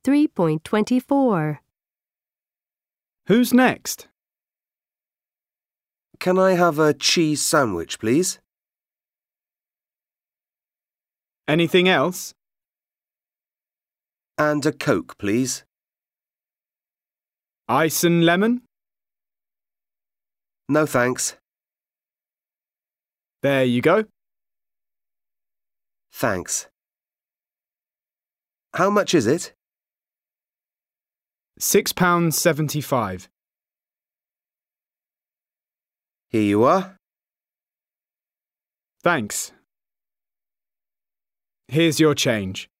3.24. Who's next? Can I have a cheese sandwich, please? Anything else? And a Coke, please. Ice and lemon? No, thanks. There you go. Thanks. How much is it? £6.75. Here you are. Thanks. Here's your change.